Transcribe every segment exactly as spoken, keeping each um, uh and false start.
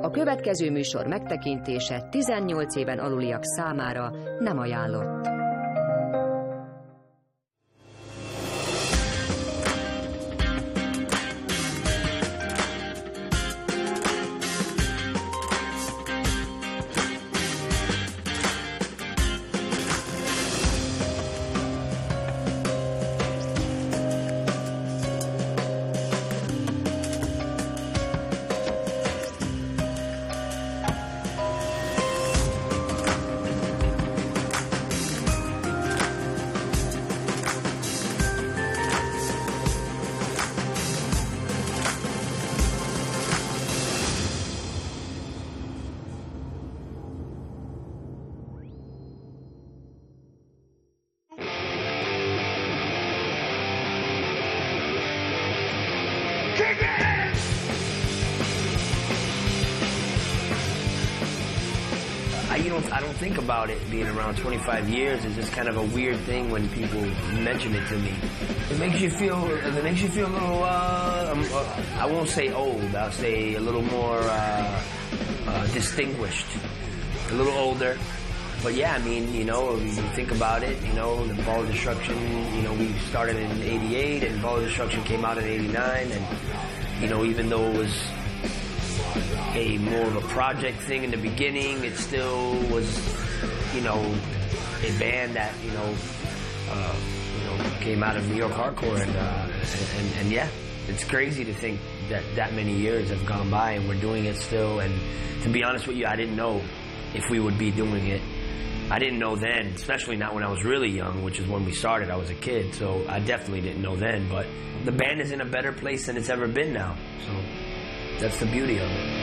A következő műsor megtekintése tizennyolc éven aluliak számára nem ajánlott. You don't, I don't think about it being around twenty-five years. It's just kind of a weird thing when people mention it to me. It makes you feel, it makes you feel a little, uh, um, uh, I won't say old, I'll say a little more uh, uh, distinguished, a little older. But yeah, I mean, you know, you think about it, you know, the Ball of Destruction, you know, we started in eighty-eight and Ball of Destruction came out in eighty-nine, and, you know, even though it was a more of a project thing in the beginning, it still was, you know, a band that, you know, uh, you know, came out of New York hardcore, and, uh, and, and yeah, it's crazy to think that that many years have gone by and we're doing it still. And to be honest with you, I didn't know if we would be doing it. I didn't know then, especially not when I was really young, which is when we started. I was a kid, so I definitely didn't know then. But the band is in a better place than it's ever been now, so that's the beauty of it.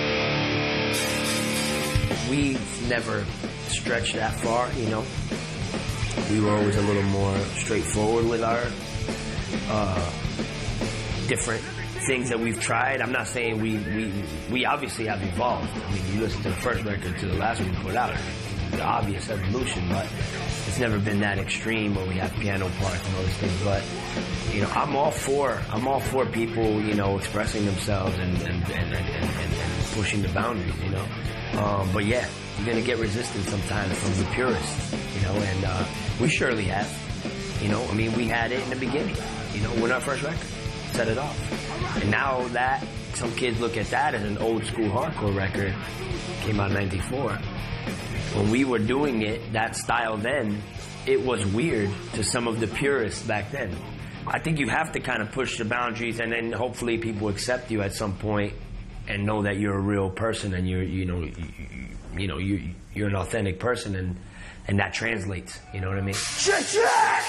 We never stretched that far, you know. We were always a little more straightforward with our uh, different things that we've tried. I'm not saying we, we we obviously have evolved. I mean, you listen to the first record to the last one we put out, the obvious evolution, but it's never been that extreme where we have piano parts and all these things. But, you know, I'm all for, I'm all for people, you know, expressing themselves and, and, and, and, and, and pushing the boundaries, you know. Um, but yeah, you're going to get resistance sometimes from the purists, you know, and uh, we surely have. You know, I mean, we had it in the beginning, you know, when our first record set it off. And now that, some kids look at that as an old school hardcore record, came out in ninety-four. When we were doing it, that style then, it was weird to some of the purists back then. I think you have to kind of push the boundaries, and then hopefully people accept you at some point and know that you're a real person, and you're, you know, you, you know, you, you're an authentic person, and, and that translates. You know what I mean? Shit, shit!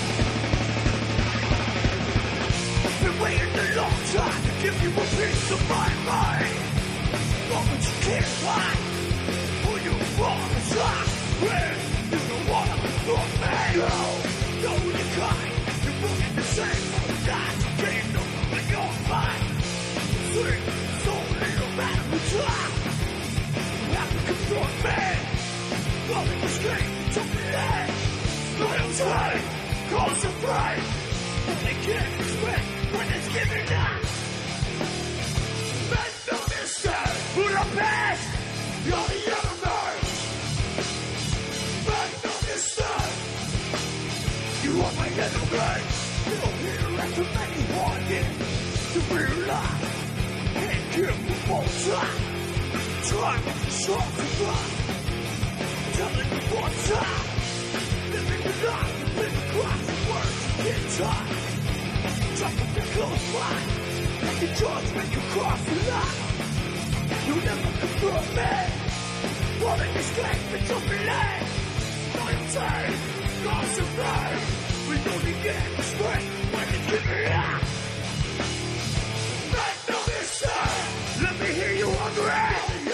Been waiting a long time to give you a piece of my mind. But you can't find who you want to try. When you don't want to look me. No, no, you're kind. You're looking the same. That's getting over in your mind. Sweet, so little matter the time. You have to confront me. Nothing was straight, took me in. Little time, concentrate. They can't expect when it's given up. Make no mistake, Budapest, you're the universe. Make no mistake, you are my enemy. You're here after many wanting to realize. Can't give you more time. Time is short to run. Telling you one time. Living the life, living across the words in time. Drop up your close line. Make a choice when you cross the line. You never confront me. What a mistake, but you're delayed. Loyalty, concentrate. We only get straight when you give it up. Make no mistake. Let me hear you hungry.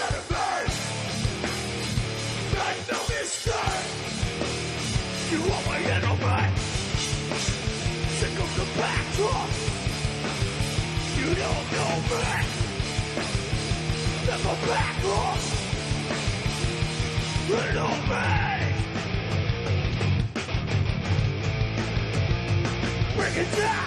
Make no mistake. You are my enemy. Sick of the backdrop. You don't know me. Never back off. Little me. Bring it down.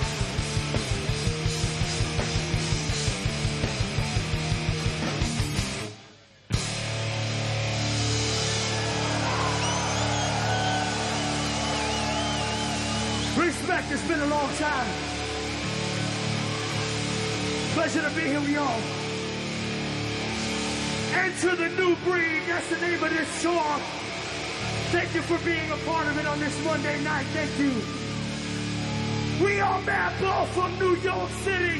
respect, it's been a long time. Pleasure to be here with y'all. Enter the New Breed, that's the name of this song. Thank you for being a part of it on this Monday night, thank you. We are Madball from New York City.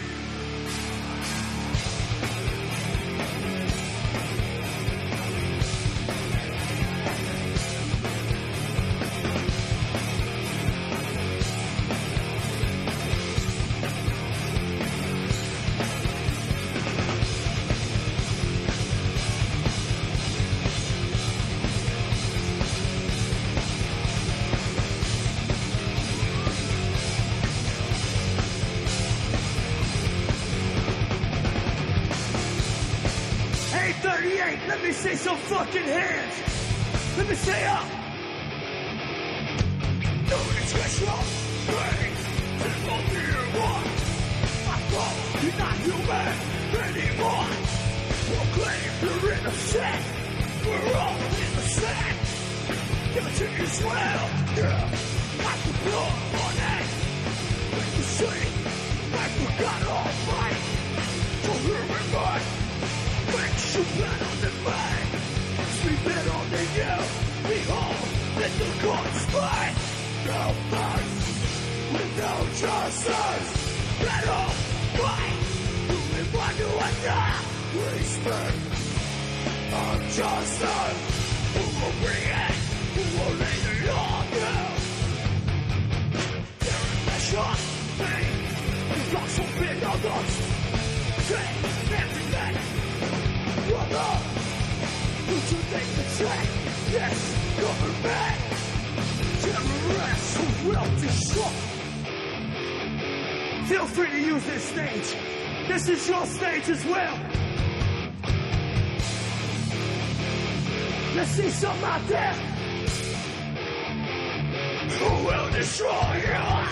Let me see some fucking hands. Let me say up. No intentional pain. People fear one. I thought you're not human anymore. Proclaim you're innocent. We're all innocent. Guilty as well. Yeah. Like the blood on it. Like the sea. Like we got all right. For human mind. Makes you better than me. We better than you. Behold, let the gods fight. No mercy, with no justice. Better fight. Who we want to attack? Respect of justice. Who will bring it? Who will lay the law down? There is a shot. Hey, you got some big on us. Say everything. Brother, would you take the track? Yes, government. Terrorists who will destroy. Feel free to use this stage. This is your stage as well. Let's see some out there. Who will destroy you?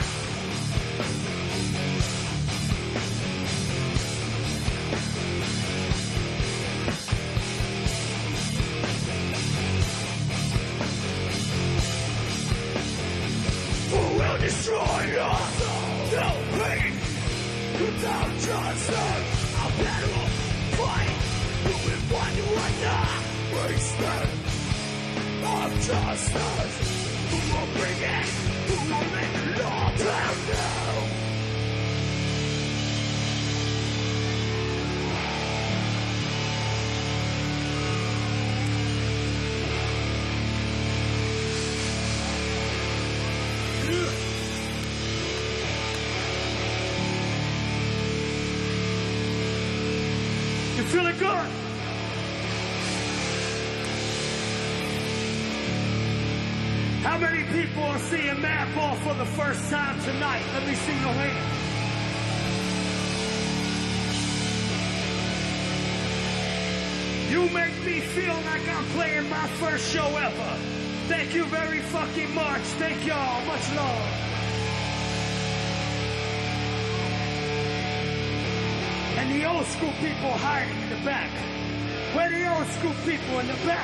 Destroy us, no pain, without justice. A battle fight, who will find you right now? Respect of justice. Who will bring it? Who will make it all down now? Feeling good? How many people are seeing Madball for the first time tonight? Let me see your hand. You make me feel like I'm playing my first show ever. Thank you very fucking much. Thank y'all. Much love. And the old school people hiding in the back. Where the old school people in the back?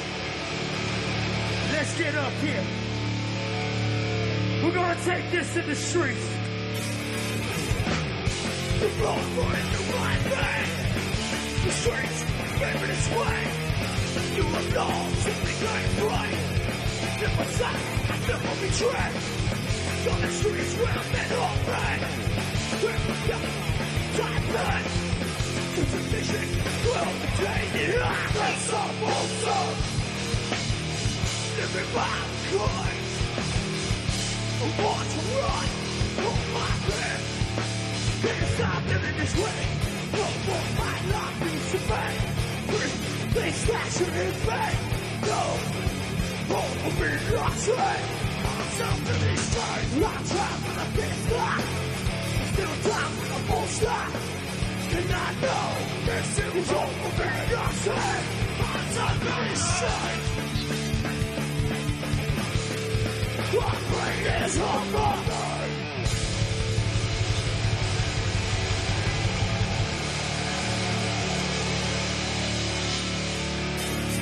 Let's get up here. We're gonna take this to the streets. The road running the right way. The streets favor this way. You have all simply going right. Never stop, never betray. On the streets where I'm in all right. Time back to the vision will contain it. That's all awesome. Living my kind. I want to run on my bed. Can't stop living this way. No more my life needs to pay. They stashing in vain. No, all will be lost. I'm self to these times. Long time for the big life. Still time for the bullshit. And I know this is over being upset. I'm under this shit. My brain is on fire.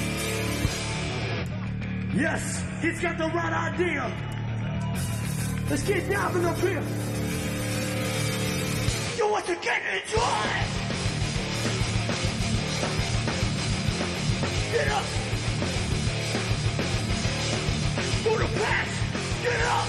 Yes, he's got the right idea. Let's get down and up here. You want to get into it? Get up. For the past. Get up.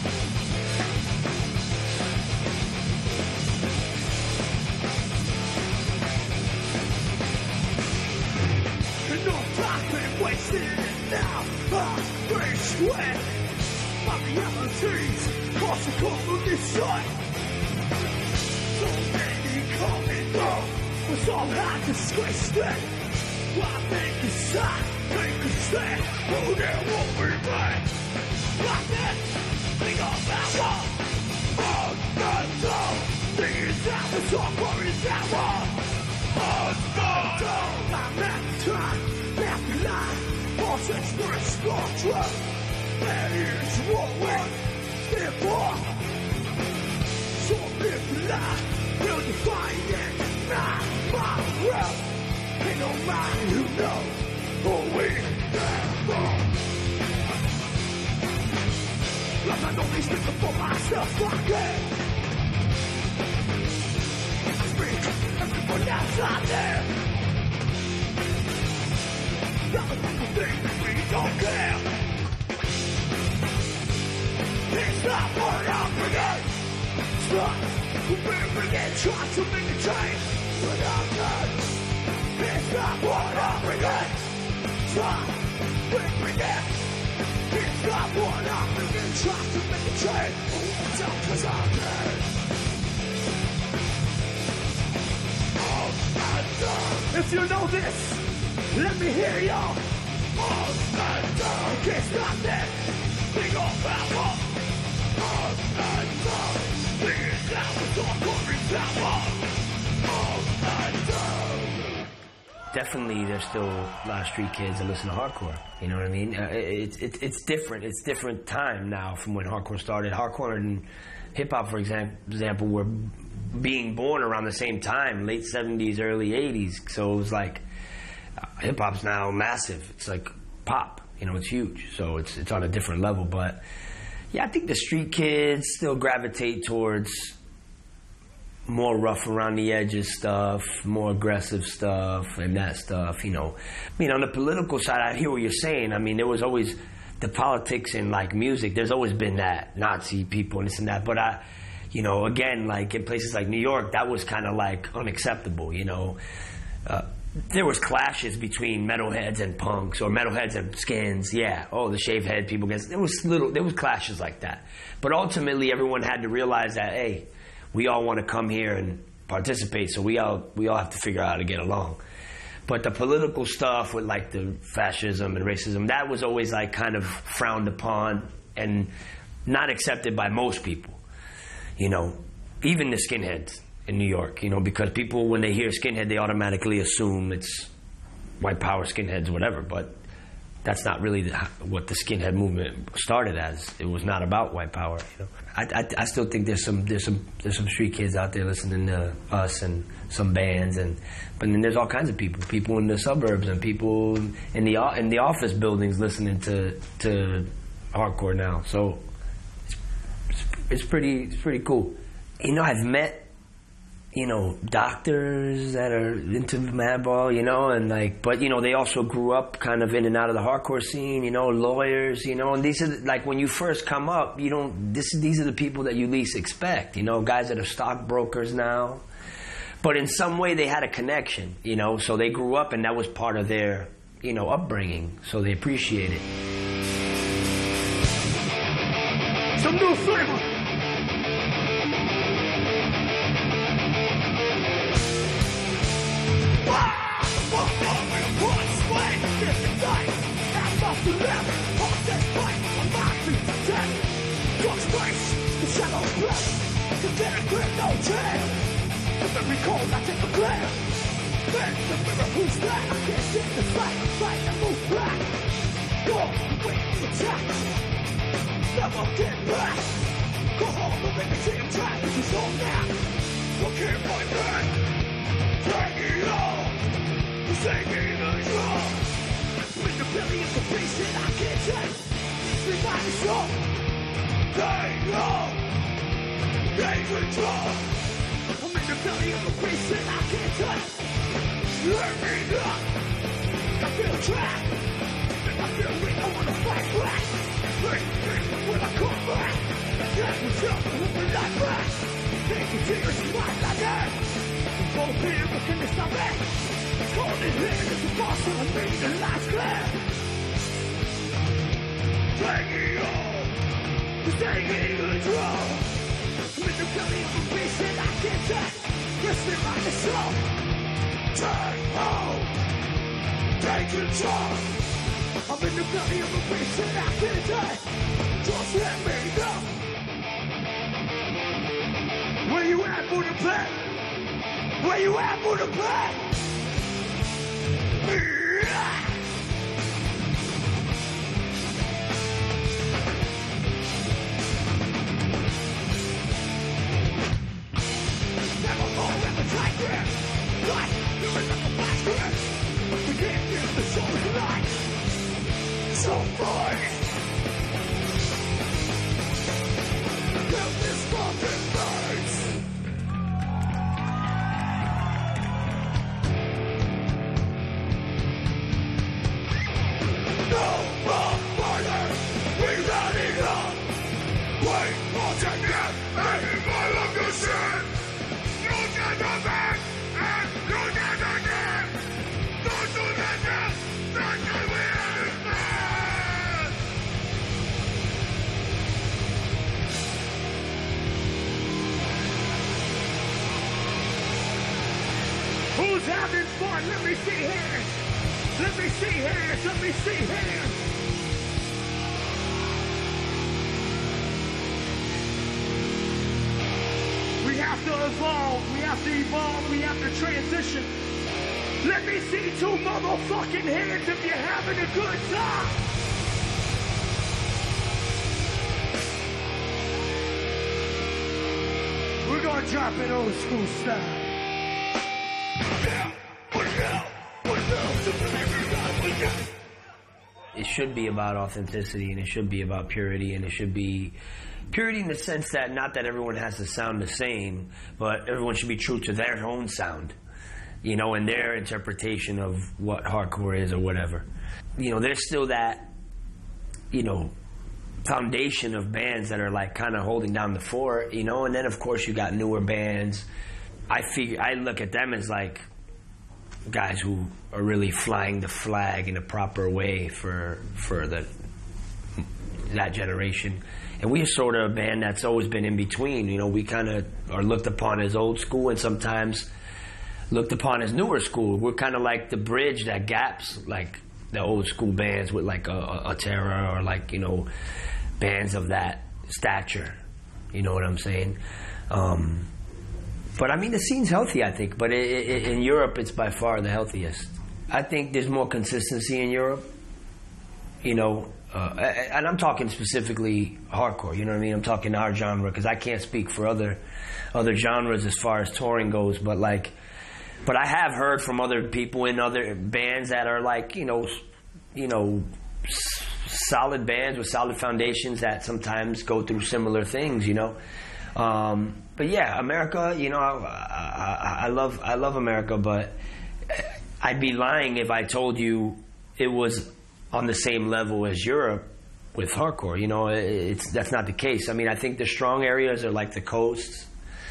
And no time been wasted now. I bring sweat. My realities cost a couple of this sun. So many coming up, but some had disgraced it. Why make a sign, make a stand, who there won't remain? Like that, think of that one. Oh, God, no. Think it's out, the song for is that one. Oh, God, no. I'm at the time, after life, all sex for a scorcher. That is what we stand for. So live the life, we'll define it. Not my will. Ain't no man who knows who we stand for. Like I don't need speaking for myself, fuck it. I speak everyone else out there. Other people think that we don't care. It's not what I'm bringing. It's not what we're bringing. Try to make a change, but I'm not. It's not what I'm bringing. It's not what we're bringing. It's not what I'm bringing. Try to make a change, but I'm cause I'm dead. Oh, my God. If you know this, let me hear y'all. Oh, my God. Can't stop that. Big old power. Definitely, there's still a lot of street kids that listen to hardcore. You know what I mean? Uh, it's it, it's different. It's different time now from when hardcore started. Hardcore and hip hop, for example, example, were being born around the same time, late seventies, early eighties. So it was like uh, hip hop's now massive. It's like pop. You know, it's huge. So it's it's on a different level, but. Yeah, I think the street kids still gravitate towards more rough around the edges stuff, more aggressive stuff, and that stuff, you know. I mean, on the political side, I hear what you're saying. I mean, there was always the politics in, like, music. There's always been that, Nazi people and this and that. But, I, you know, again, like, in places like New York, that was kind of, like, unacceptable, you know. Uh, There was clashes between metalheads and punks, or metalheads and skins. Yeah, oh, the shaved head people. Guess there was little, there was clashes like that. But ultimately, everyone had to realize that, hey, we all want to come here and participate, so we all we all have to figure out how to get along. But the political stuff with like the fascism and racism, that was always like kind of frowned upon and not accepted by most people. You know, even the skinheads in New York, you know, because people, when they hear skinhead, they automatically assume it's white power skinheads, whatever, but that's not really the, what the skinhead movement started as. It was not about white power, you know. I, I, I still think there's some there's some there's some street kids out there listening to us and some bands, and but then there's all kinds of people, people in the suburbs and people in the in the office buildings listening to to hardcore now. So it's it's, it's pretty it's pretty cool. You know, I've met. You know, doctors that are into Madball, you know, and like, but, you know, they also grew up kind of in and out of the hardcore scene, you know, lawyers, you know, and these are, the, like, when you first come up, you don't, this, these are the people that you least expect, you know, guys that are stockbrokers now. But in some way they had a connection, you know, so they grew up and that was part of their, you know, upbringing, so they appreciate it. Some new flavor! Recall, I take a glare. Then the mirror who's that? I can't sit the fight, fight and move back. Go, wait, attack. Never get back. Go home and make a team track. This is all now. Look here, my man. Take it all. Take it all. Bring the belly into peace and I can't take. Everybody's wrong. Hang on, take control. I'm in the belly of a beast and I can't touch. Let me up. I feel trapped. And I feel weak, I wanna fight back. Hey, hey, when I come back, that's what's up, I want my life back. Take it serious, fight like that. I'm both here, but can you stop it? Hold it here, it's a boss on me, the last clear. Taking on, taking control. I'm in the belly of a beast and I can't touch. Resting like the soul. Take hold, take control. I'm in the belly of a beast and I can't touch. Just let me go. Where you at, Budapest? Where you at, Budapest? Never fall in the tight grip. Life, you're in like a flash grip. We can't give the soul's life. So far. Build this fucking place. No more further. We running up. Wait, once again, and all of the shit. You get the back, and you get the again. Don't do that again. That's the way it is. Who's having fun? Let me see hands. Let me see hands. Let me see hands. We have to evolve. We have to evolve. We have to transition. Let me see two motherfucking hands if you're having a good time. We're gonna drop it old school style. It should be about authenticity, and it should be about purity, and it should be purity in the sense that not that everyone has to sound the same, but everyone should be true to their own sound, you know, and their interpretation of what hardcore is or whatever. You know, there's still that, you know, foundation of bands that are like kind of holding down the fort, you know, and then of course you got newer bands. I figure I look at them as like guys who are really flying the flag in a proper way for for the that generation. And we're sort of a band that's always been in between. You know, we kind of are looked upon as old school and sometimes looked upon as newer school. We're kind of like the bridge that gaps like the old school bands with like a, a, a Terror or like, you know, bands of that stature. You know what I'm saying? Um, but I mean, the scene's healthy, I think. But it, it, in Europe, it's by far the healthiest. I think there's more consistency in Europe. You know, uh, and I'm talking specifically hardcore. You know what I mean? I'm talking our genre because I can't speak for other other genres as far as touring goes. But like, but I have heard from other people in other bands that are like, you know, you know, s- solid bands with solid foundations that sometimes go through similar things. You know. Um, but yeah, America, you know, I, I, I love I love America, but I'd be lying if I told you it was on the same level as Europe with hardcore. You know, it's that's not the case. I mean, I think the strong areas are like the coasts,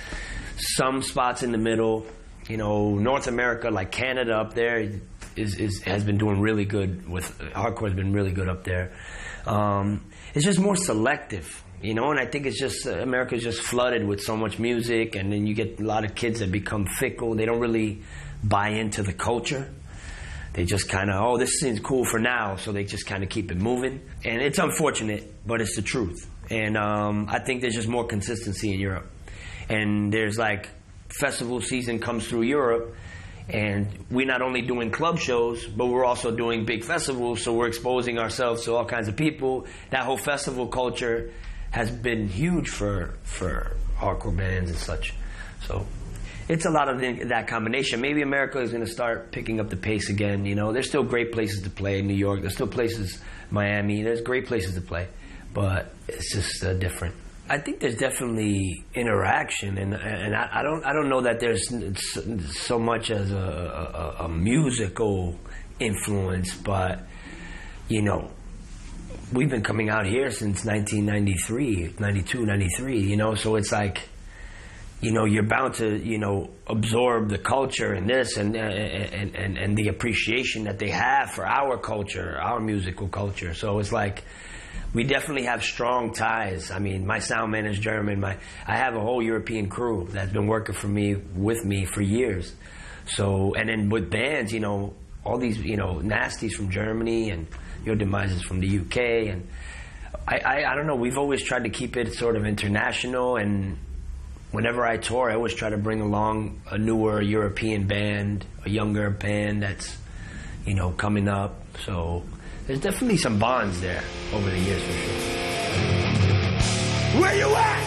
some spots in the middle. You know, North America, like Canada up there, is, is has been doing really good with hardcore. Has been really good up there. Um, it's just more selective. You know, and I think it's just, uh, America's just flooded with so much music, and then you get a lot of kids that become fickle. They don't really buy into the culture. They just kind of, oh, this seems cool for now, so they just kind of keep it moving. And it's unfortunate, but it's the truth. And um, I think there's just more consistency in Europe. And there's like, festival season comes through Europe, and we're not only doing club shows, but we're also doing big festivals, so we're exposing ourselves to all kinds of people. That whole festival culture has been huge for for hardcore bands and such. So it's a lot of the, that combination. Maybe America is going to start picking up the pace again. You know, there's still great places to play in New York. There's still places, Miami. There's great places to play. but it's just uh, different. I think there's definitely interaction, and and I, I don't I don't know that there's so much as a, a, a musical influence, but you know, we've been coming out here since nineteen ninety-three, ninety-two, ninety-three, you know, so it's like, you know, you're bound to, you know, absorb the culture and this and and, and, and the appreciation that they have for our culture, our musical culture. So it's like, we definitely have strong ties. I mean, my sound man is German. My I have a whole European crew that's been working for me, with me for years. So, and then with bands, you know, all these, you know, Nasties from Germany and Your Demise is from the U K. And I, I, I don't know, we've always tried to keep it sort of international, and whenever I tour, I always try to bring along a newer European band, a younger band that's, you know, coming up. So there's definitely some bonds there over the years for sure. Where you at?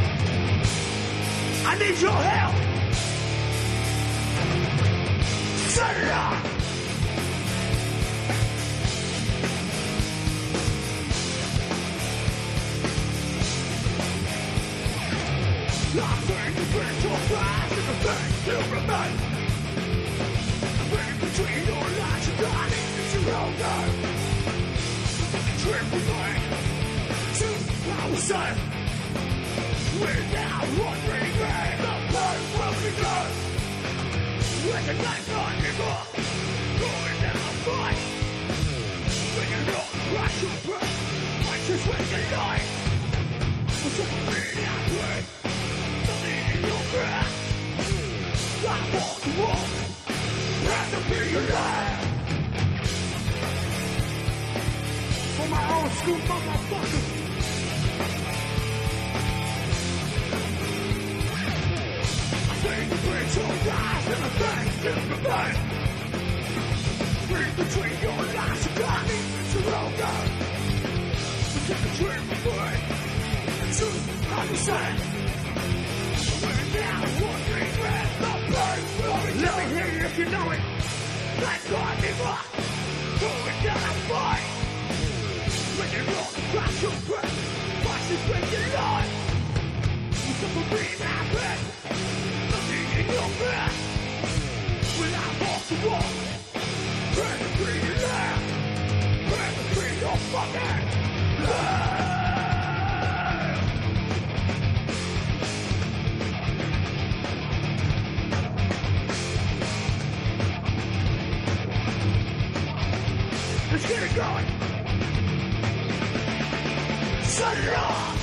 I need your help. Shut it up. I'm trying to bring your past and the things you remain. Bring between your lies and dying is your own name. Trip with me to outside. Without wondering where the pain will be done. With the knife on your butt, going down a fight. When you don't crash your breath, I just wait the night. But don't be that way. Something in your breath. I walk the walk. Have to be your life. For my old school motherfucker. I think the bridge will rise and the things in the night. Read between your lies and God it's your own God. So take a dream away. And truth on the side. When now wondering where the pain will be. Let me hear you if you know it. Let's go and give up. Going down a fight. When you don't crash your breath, watch it break your life. You suffer being happy, nothing in your breath. When I walk the walk, pray to free your life, pray to free your fucking life. Let's get it going. Shut it off!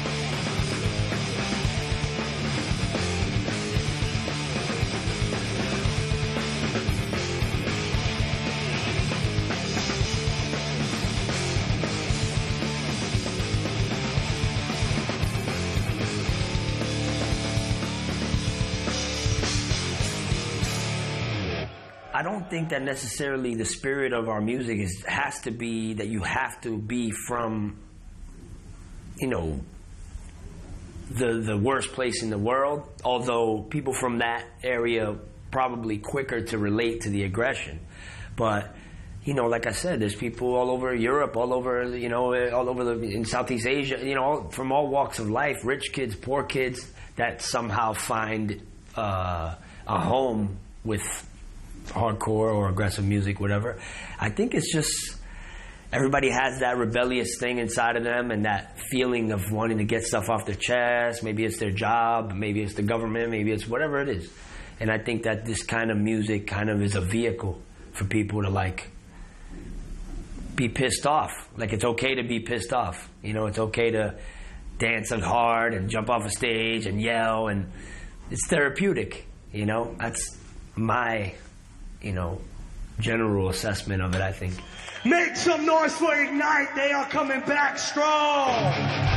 I don't think that necessarily the spirit of our music is has to be that you have to be from, you know, the the worst place in the world, although people from that area probably quicker to relate to the aggression. But, you know, like I said, there's people all over Europe, all over, you know, all over the, in Southeast Asia, you know, all, from all walks of life, rich kids, poor kids, that somehow find uh, a home with hardcore or aggressive music, whatever. I think it's just everybody has that rebellious thing inside of them and that feeling of wanting to get stuff off their chest. Maybe it's their job, maybe it's the government, maybe it's whatever it is. And I think that this kind of music kind of is a vehicle for people to, like, be pissed off. Like, it's okay to be pissed off. You know, it's okay to dance hard and jump off a stage and yell, and it's therapeutic, you know? That's my, you know, general assessment of it, I think. Make some noise for Ignite. They are coming back strong.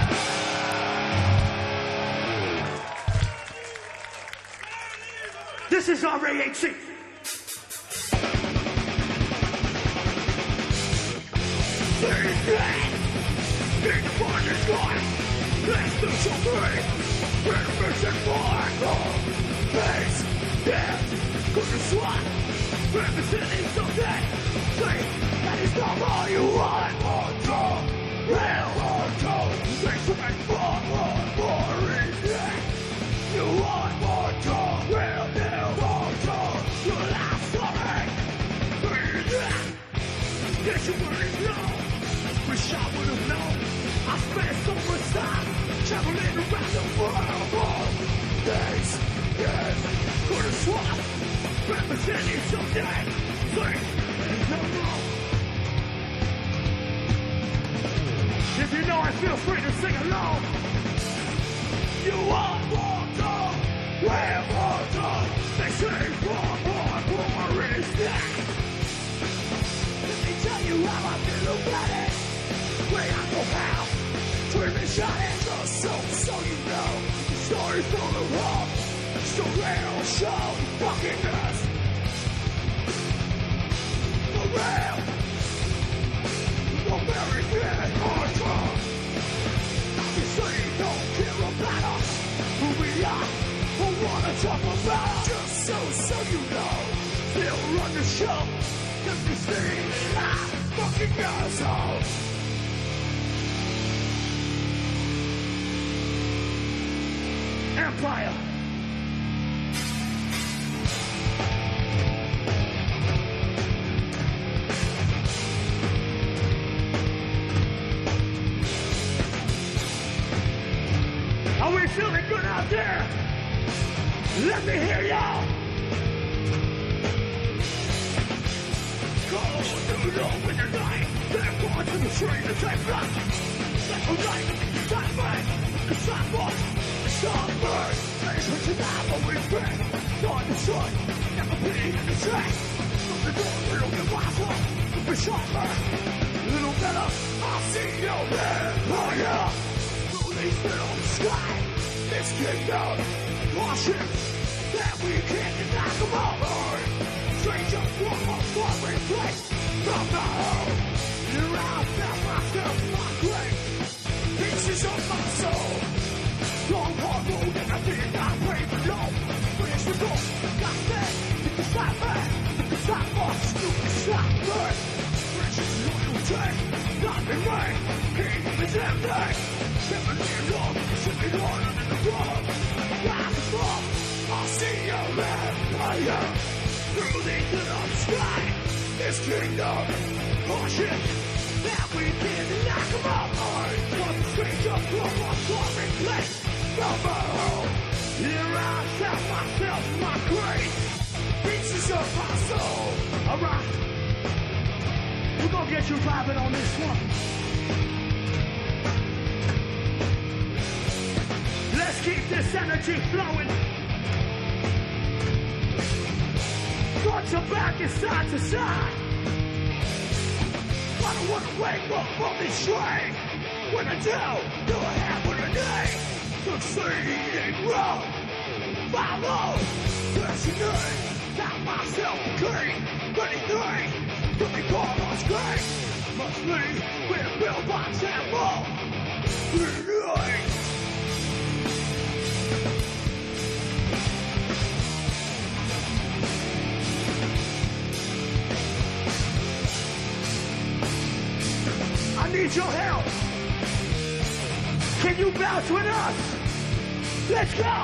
This is R A H C. Thirty grand. In the partner's gone. Let's do some great. Renovation for all. Face. Death. Go to swat. Representing something. Say that is not all you want. On top. hell or cold. They try for more, more respect. You want more talk, well, now more talk. Your last stomach, yes, you wouldn't know. Wish I would have known. I spent so much time traveling around the world. Days, yes, could have sworn representing someday. Think and no more. If you know it, feel free to sing along. You want more talk, well, more talk. They say more, more, more is that. Let me tell you how I feel about it. Way I go out, turn and shot it. Just so, so you know, the story's full of hope. So real, show fucking us. For real, the very good hardcore. Obviously, don't care about us, who we are, who wanna talk about us. Just so, so you know, still run the show. Cause you see, I fucking asshole. Empire. Are we feeling good out there? Let me hear y'all. Go to the open your night. They're going to the street to take blood. Like a light, time right, the sidewalk. Songbird, listen to that what we've been. On the sun, never be in the track. From the door, little bit wiser, a bit sharper. Little better, I'll see you there. Oh yeah, through these little sky, this kingdom, caution, that we can't knock them all. Stranger from a foreign place, from the home. Here I found myself, my grace. Pieces of my soul. Long hard road and I think I pray for no. Where's the goal? Got that. Pick the side back. Pick the side box. Stupid shot bird. Precious loyalty. Not in rain. Kingdom is empty. Never live long. Should be harder than the wrong. Rise and fall. I'll see you there. Fire. Through the little sky. This kingdom. Caution. That we can't knock them all. From the stranger from a foreign place. From my home, here I found myself, my grace, pieces of my soul. Alright, we're gonna get you vibing on this one. Let's keep this energy flowing. Front to back and side to side. I don't wanna wake up from this train. When I do, do I have what I need? Succeeding wrong. Follow. Passionate. Got myself a key. Anything. To be called on screen. Must leave with a pillbox and more. Renewing. I need your help. Can you bounce with us? Let's go!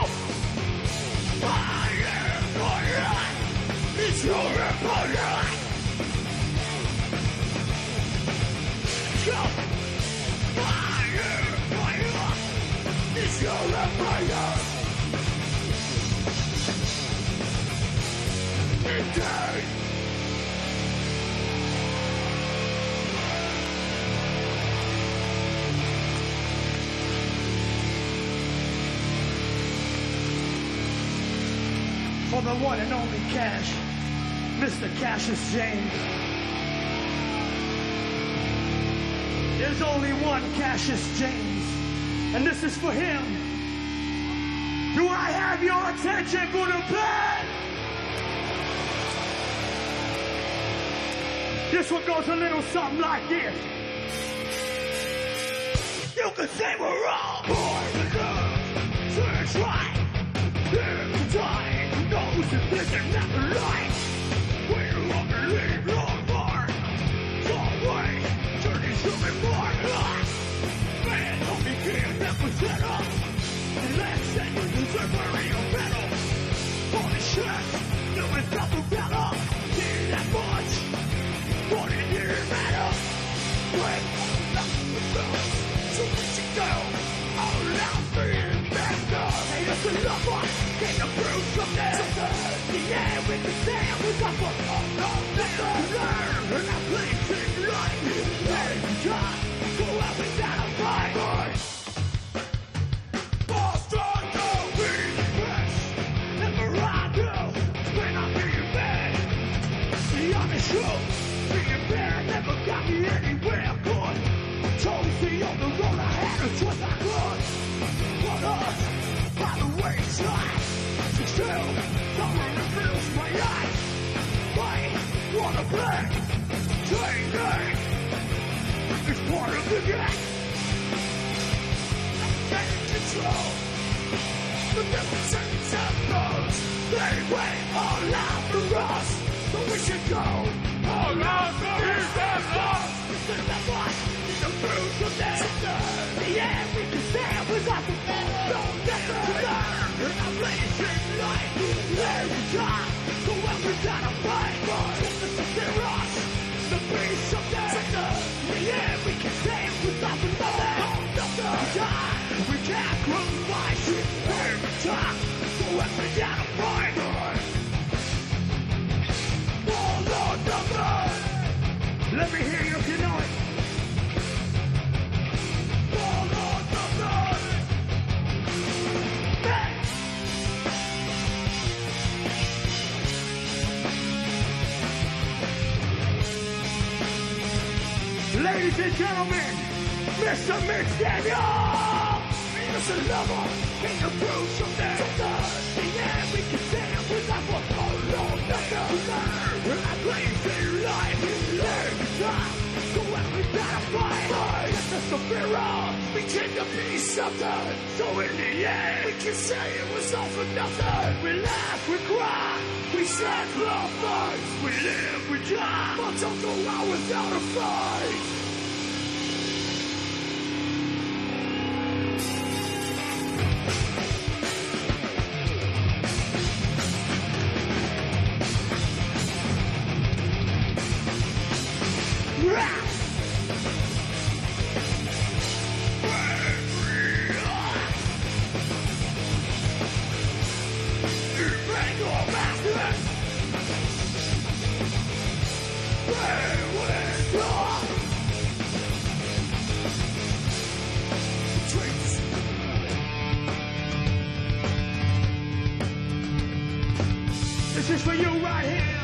Fire, fire, it's your empire! Go! Fire, fire, it's your empire! Indeed! For the one and only Cash, Mister Cassius James. There's only one Cassius James, and this is for him. Do I have your attention, Buddha Band? This one goes a little something like this. You can say we're wrong, born to love, search right, here to die. Knows that this is not the light. We don't believe no more. Go away, turn into me more. set up. And let's say you deserve a real battle. Holy shit, no one's got the battle. Need that much. What did you matter? When nothing was lost, so let you go. All out for you, master. Hey, it's a lover. Get the proof from there. Yeah, we can stand. We got the all of that. Learn. And I play things like let it die. Go out without a fight. All strong, go. We fresh. Never I do. When I'm being bad. See, I'm the show. Being bad never got me anywhere good. Chose the only road I had. A choice I could. But us, by the wayside. Still, someone that fills my eyes. Fight, wanna play. Train day. It's part of the game. I'm taking control. The devil sends up those. They wait all out for us. So we should go. All out for his us. It's in the boss. It's the fruits of the yeah, we can stand. We got the don't get the learn. And I'm playing shit like every time. So when we gotta fight, it's the us. The beast of the yeah, we can stand. We got the nothing. We can't crucify shit every time. So when we gotta fight, all on the blood. Let me hear you if you know it. All on the blood. Hey. Ladies and gentlemen, Mister Mitch Daniel! Mister Lover, king of blues from there. Yeah, we can stand with that one. Oh, no, nothing. I play it live, every time. So when we gotta fight, it's the Severa. We take a piece of that. So in the end, we can say it was all for nothing. We laugh, we cry, we sacrifice. We live, we die, but don't go out without a fight. This is for you right here.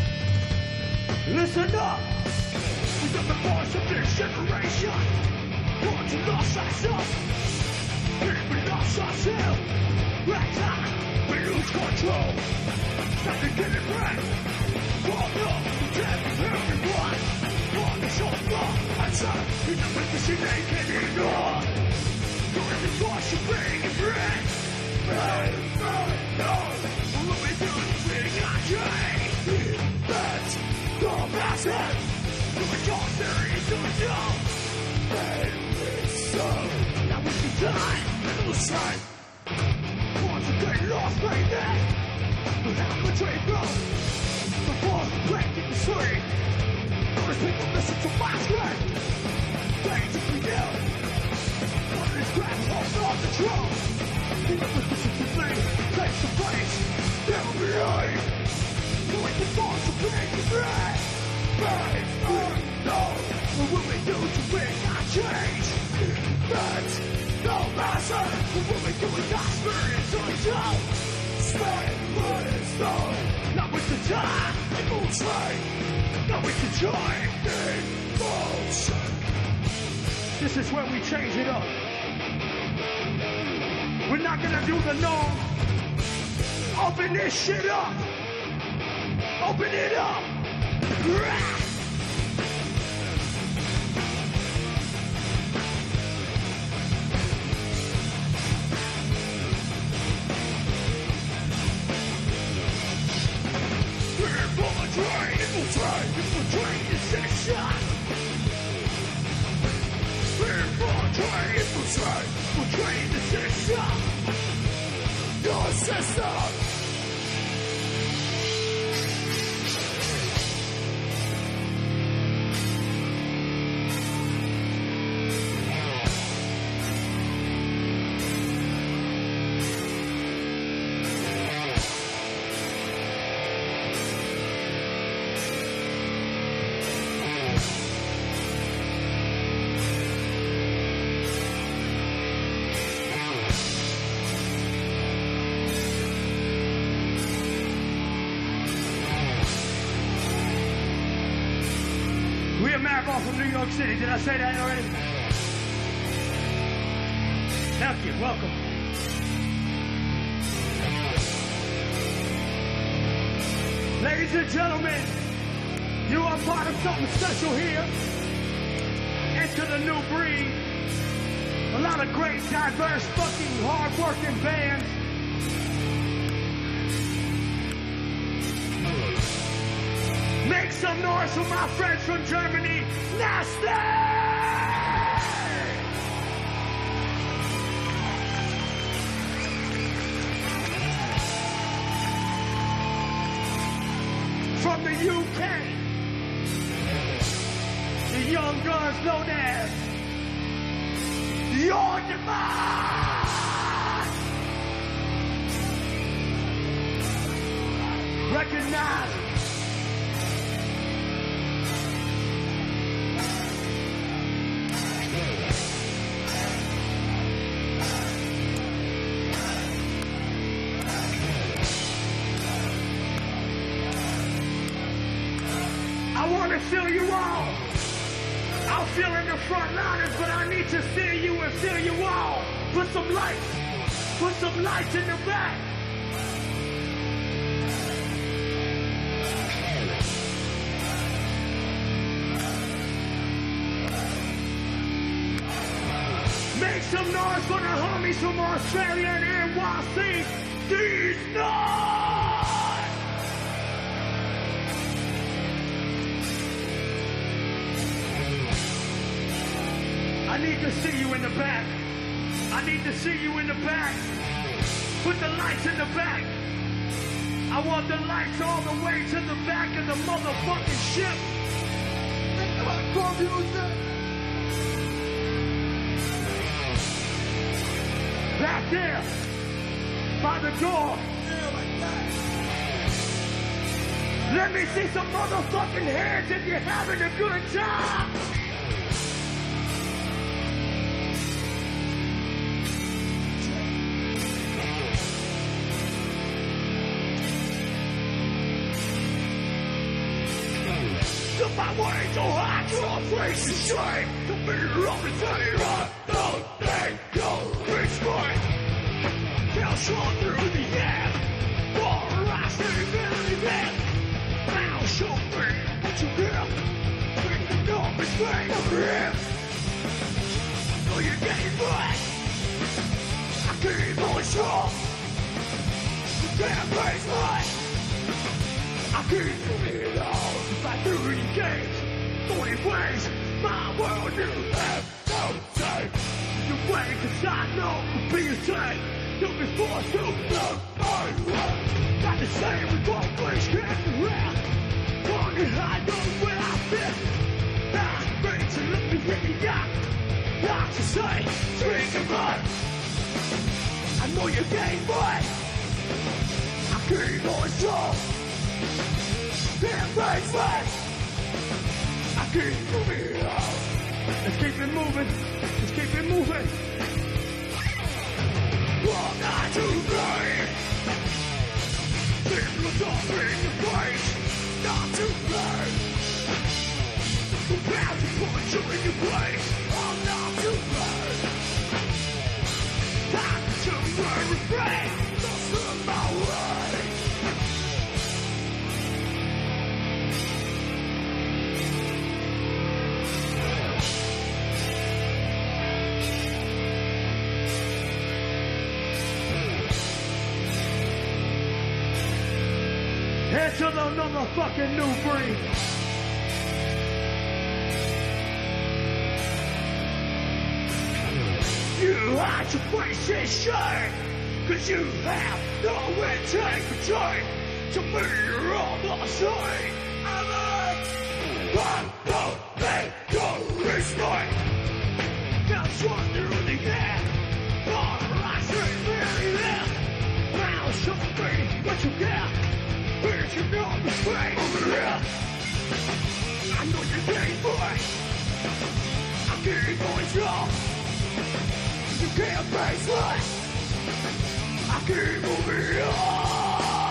Listen up. We got the voice of this generation. Born to lost ourselves. We lost ourselves. Right time, we lose control. Time to get it back. Walk up, protect everyone. On the shoulder, outside, in the legacy they can ignore. Doing the force you bring and bring. Hey, hey, no. What we do is we got change. That's the massive. Do it your theory, do it your. And it's so. Now is the time, and lose sight. Once you get lost, baby. But how much we go? The force breaking the street. Those people listen to my strength. They took me down. One of these cracks holds on the throne. People listen to me. Face to face. Never behind. Doing the force of being the breath. Right, right, no. What will we do to bring our change? That's no matter. What will we do with our experience on its own? Spend what is done. Not with the time. It moves right. Now we can join in motion. This is where we change it up. We're not gonna do the norm. Open this shit up. Open it up. Rah! Infiltrate, infiltrate, infiltrate the section. Infiltrate, infiltrate, infiltrate train the system, your system. We are Maribor from New York City. Did I say that already? Thank you. Welcome. Ladies and gentlemen, you are part of something special here. Enter the new breed. A lot of great, diverse, fucking, hard-working bands. Make some noise for my friends from Germany, Nasty! From the U K, the young guns known as Your Demand! Recognize I want to feel you all. I'll feel in the front liners, but I need to see you and feel you all. Put some lights. Put some lights in the back. Make some noise for the homies from Australia and N Y C. These nuts! I need to see you in the back. I need to see you in the back. Put the lights in the back. I want the lights all the way to the back of the motherfucking ship. Back there, by the door. Let me see some motherfucking hands if you're having a good time. My way so high to a place to shine. The middle of the day, right? Don't think you'll reach mine. Fell strong through the air. For I stay very bad. Now show me what you hear. Bring the numbers back over here. Know you're getting back. I keep on strong. You can't face mine. I keep moving it all. If I do engage, forty ways, my world you have no say. You wait, cause I know to be a saint. You'll be forced to love my way. Not the same, we both ways can't around. Long and I know where I've been. I'm ready to look me in the eye. Not to say, drink and run. I know you're game boy. I keep on strong. Damn right, right. I keep moving it on. Let's keep it moving. Let's keep it moving. Well, not too late. People don't bring the face. Not too late. About to put you in your place. I'm not too late. Time to burn the flame. Just on my way. Head to the motherfucking new breed. You hide your faces shame, cause you have no integrity to be on the side. I'm like, I don't think you're respect. That's what through the air. Oh, I say very well. Now show me what you got. Here's your number straight over here. I know you're getting boy. I'm getting boys y'all. You can't face us. I keep moving on.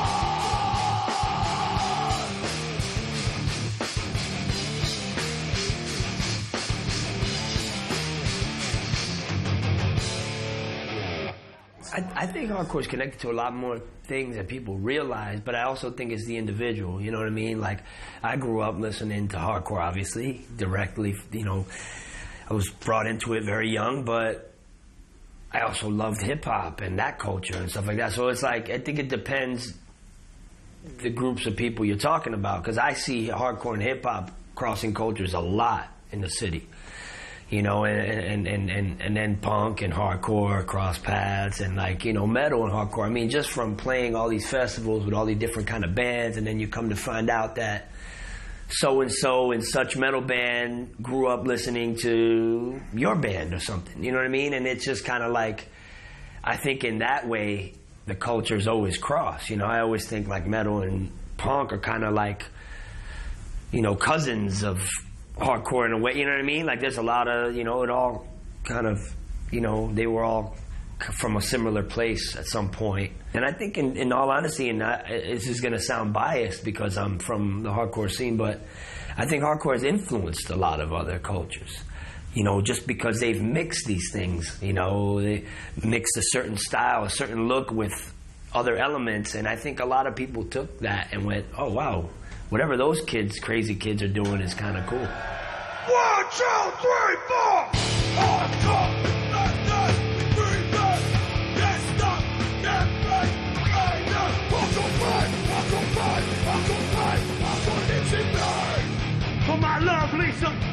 I, I think hardcore is connected to a lot more things that people realize, but I also think it's the individual, you know what I mean? Like, I grew up listening to hardcore, obviously, directly, you know, I was brought into it very young, but I also loved hip-hop and that culture and stuff like that. So it's like, I think it depends the groups of people you're talking about, because I see hardcore and hip-hop crossing cultures a lot in the city. You know, and, and, and, and, and then punk and hardcore cross paths, and like, you know, metal and hardcore. I mean, just from playing all these festivals with all these different kind of bands, and then you come to find out that so-and-so in such metal band grew up listening to your band or something. You know what I mean? And it's just kind of like, I think in that way, the cultures always cross. You know, I always think like metal and punk are kind of like, you know, cousins of hardcore in a way, you know what I mean? Like, there's a lot of, you know, it all kind of, you know, they were all from a similar place at some point. And I think, in, in all honesty, and I, this is going to sound biased because I'm from the hardcore scene, but I think hardcore has influenced a lot of other cultures. You know, just because they've mixed these things, you know, they mixed a certain style, a certain look with other elements. And I think a lot of people took that and went, oh, wow, whatever those kids, crazy kids, are doing is kind of cool. One, two, three, four. On top, not done, three, four. Yes, stop, get right, right now. I'll go right, I'll go right, I'll go right, I'll go lips in mine. For my love, Lisa.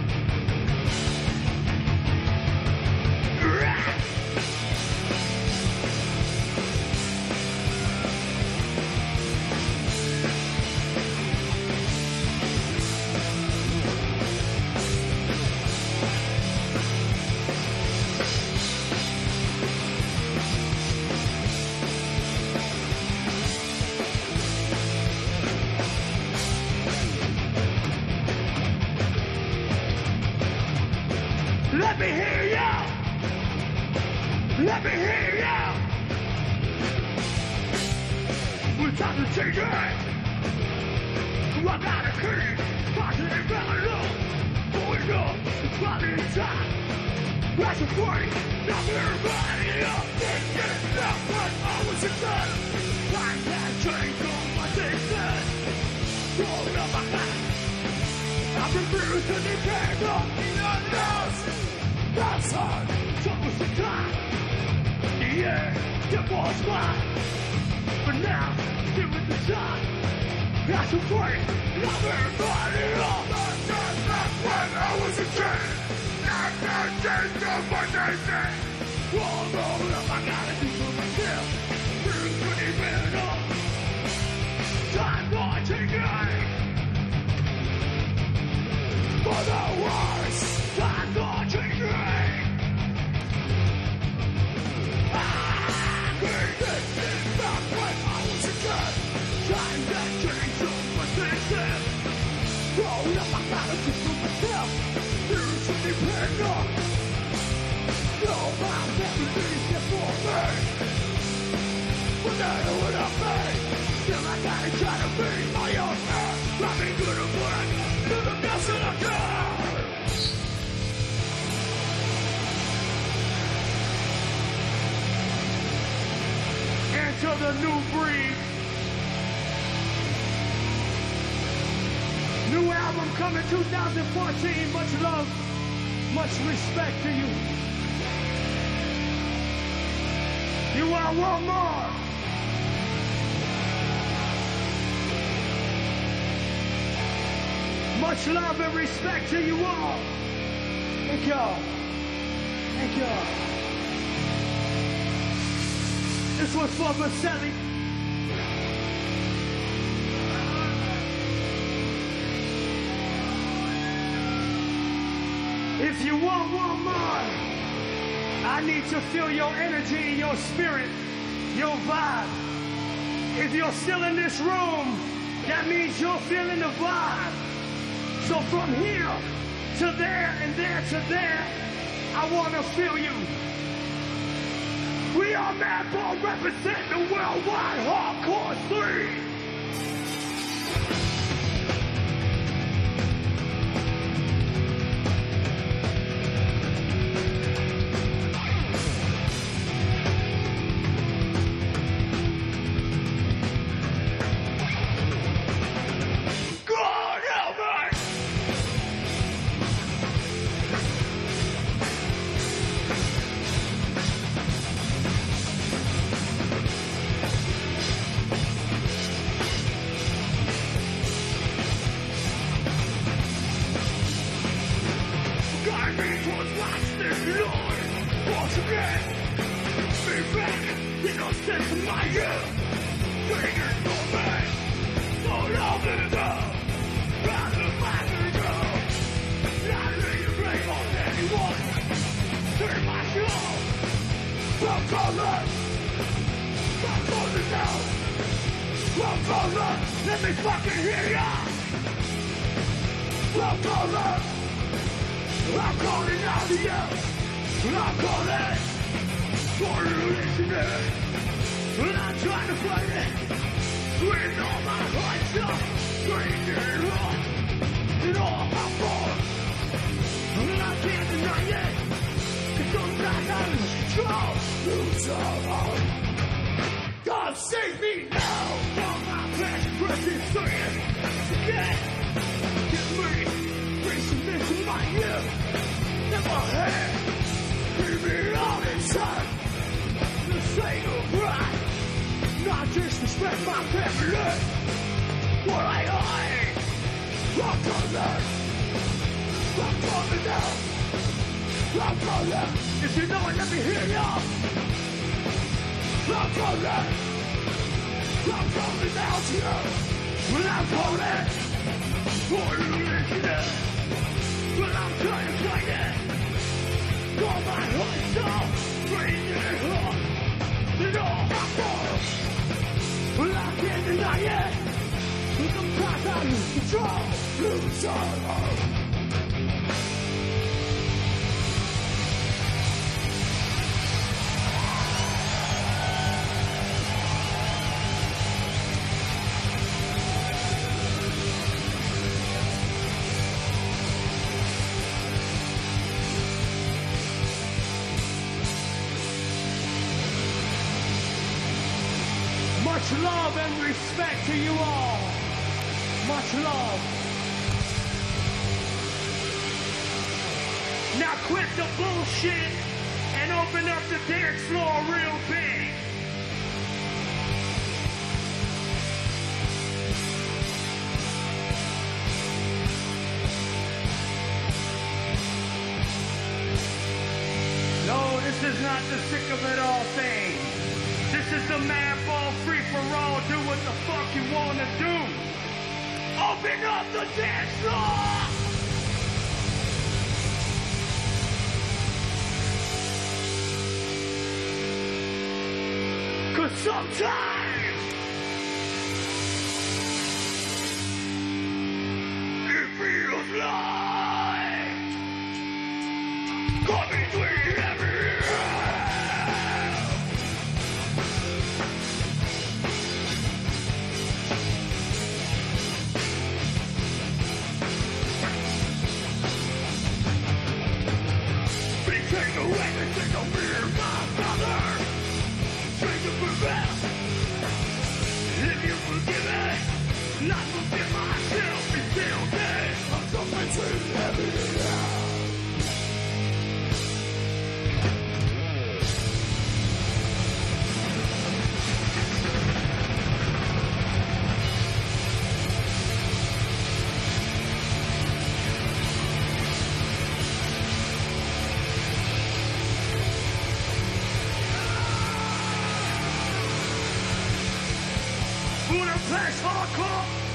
Let me hear you! Let me hear you! We're time to change it! I got a key! Positive value! Going up, it's probably time! That's a point! Now everybody up! Get it out when I was a kid! I can't change all my things! Roll up my back! I refuse to depend on the others! That's hard, troubles the time. Yeah, it was mine. But now, give it the time. That's a break, love everybody up. That's when I was a kid. I can't change up my nation. All rolled up, I gotta do for myself. Here's twenty minutes up. Time for taking. For the worst, time for taking. Roll up, I gotta do for myself. Here's to depend on. No, my memories get for me. But I know what I made. Still, I gotta try to be my own man. I've been good at what I got. To the best that I can. Enter the new breed. New album coming two thousand fourteen. Much love, much respect to you. You are one more. Much love and respect to you all. Thank y'all. Thank y'all. This one's for Vasily. If you want one more, I need to feel your energy, your spirit, your vibe. If you're still in this room, that means you're feeling the vibe. So from here to there and there to there, I want to feel you. We are Madball representing the worldwide hardcore three. Let me fucking hear ya! I'm calling! I'm calling out to you! I'm calling for you listening! And I'm trying to fight it with all my heart stuff, breaking up and all my force. And I can't deny it, cause sometimes I lose control. Lose all. God save me now! All my past pressing serious. Forget! Get me! Racing into my youth! In my head! Give me all inside! The same of pride! Not disrespect my family! What I hide! I'm coming! I'm coming down! I'm coming! If you know it, let me hear ya! I'm calling, I'm calling out to you. When I'm calling, for you listening. When I'm trying to fight it, all my heart so breathing up. And all my force, when I can't deny it. Sometimes I lose control, lose all. Much love and respect to you all. Much love. Now quit the bullshit and open up the dance floor real big. No, this is not the sick of it all thing. This is the Madball free for all. Do what the fuck you wanna do. Open up the dance floor. Cause sometimes it feels like caught between every not forget myself and still dead. I'm coming to heaven now. That's hardcore.